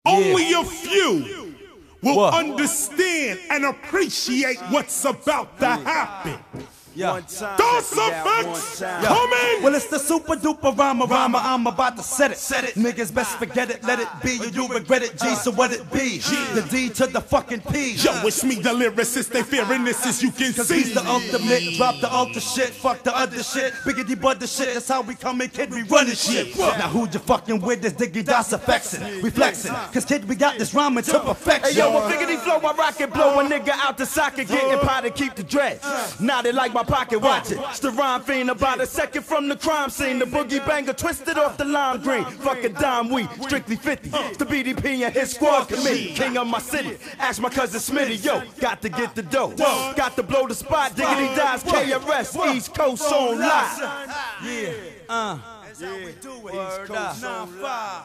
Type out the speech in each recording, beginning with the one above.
Only a few will understand and appreciate what's about to happen. Those effects coming. Well, it's the super duper rhymer. I'm about to set it. Niggas best forget it, let it be. You regret it, G, so what it be? The D to the fucking P. Yo, it's me, the lyricist. They fearing this, as you can Cause see. he's the ultimate, drop the ultra shit, fuck the other shit. Biggity but the shit, that's how we come in, kid, we running shit. Now who you fucking with, this diggy das affection. We flexing, cause kid, we got this rhyming to perfection. Hey yo, a biggity flow, I rock it, blow a nigga out the socket, getting potted, keep the dreads. Now they like my pocket, watch it. It's the rhyme fiend, about a second from the crime scene. The boogie banger twisted off the lime green. Fuck a dime, we strictly 50. It's the BDP and his squad committee. King of my city, ask my cousin Smitty. Yo, got to get the dough, got to blow the spot. Diggity dies, KRS, East Coast on live. That's how we do it. East Coast on live.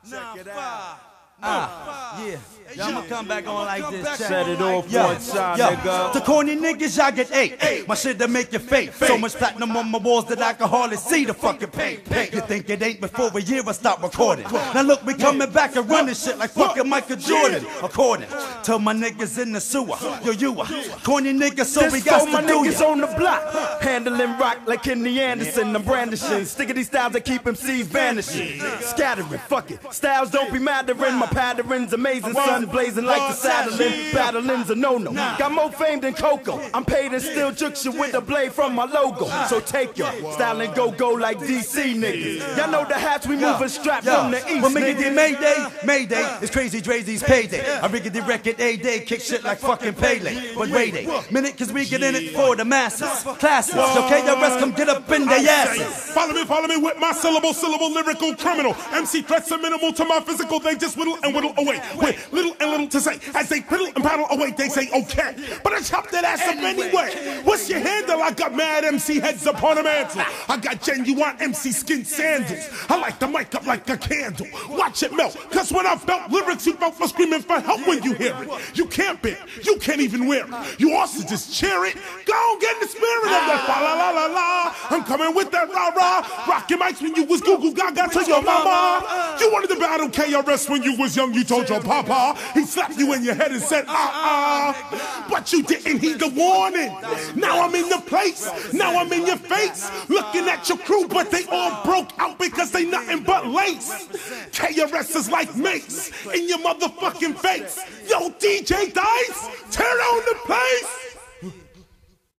Yeah, I'ma come back on like this. Set it off one time, nigga. The corny niggas, y'all get eight. My shit that make you fake. So much platinum on my walls that I can hardly see the fucking paint. You think it ain't before a year I stop recording. Now look, we coming back and running shit like fucking Michael Jordan. According to my niggas in the sewer. Yo, you a corny niggas, so we got my to do niggas ya. on the block, handling rock like Kenny Anderson. I'm brandishing, sticking these styles that keep MCs vanishing. Scattering, fuck it. Styles don't be mattering. My pattern's amazing, sun blazing like the saddling. Battling's a no-no. Got more fame than Coco. I'm paid and still jukes you with a blade from my logo. So take your style and go like DC niggas. Y'all know the hats we moving strapped from the east. When Miggity Mayday, it's crazy Drazy's payday. I rigged the record A-Day, kick shit like fucking Pele. But wait a minute, cause we get in it for the masses. Classes, okay, the rest come get up in their asses. Follow me with my syllable, lyrical criminal. MC threats are minimal to my physical, they just whittle and whittle away. With little and little to say, as they piddle and paddle away, they say okay. But I chop that ass up anyway. What's your handle? I got mad MC heads upon a mantle. I got genuine MC skin sandals. I light the mic up like a candle. Watch it melt, cause when I felt lyrics, you felt for screaming for help when you hear it. You can't bear, you can't even wear it. You also just cheer it. Go on, get in the spirit of that fa la la la la. I'm coming with that rah rah. Rockin' mics when you was Goo Goo Gaga to your mama. You wanted to battle KRS when you was young, you told your papa. He slapped you in your head and said, but you didn't heed the warning. Now I'm in the place, now I'm in your face. Looking at your crew, but they all broke out because they nothing but lace. KRS is like mace in your motherfucking face. Yo, DJ Dice, tear down the place.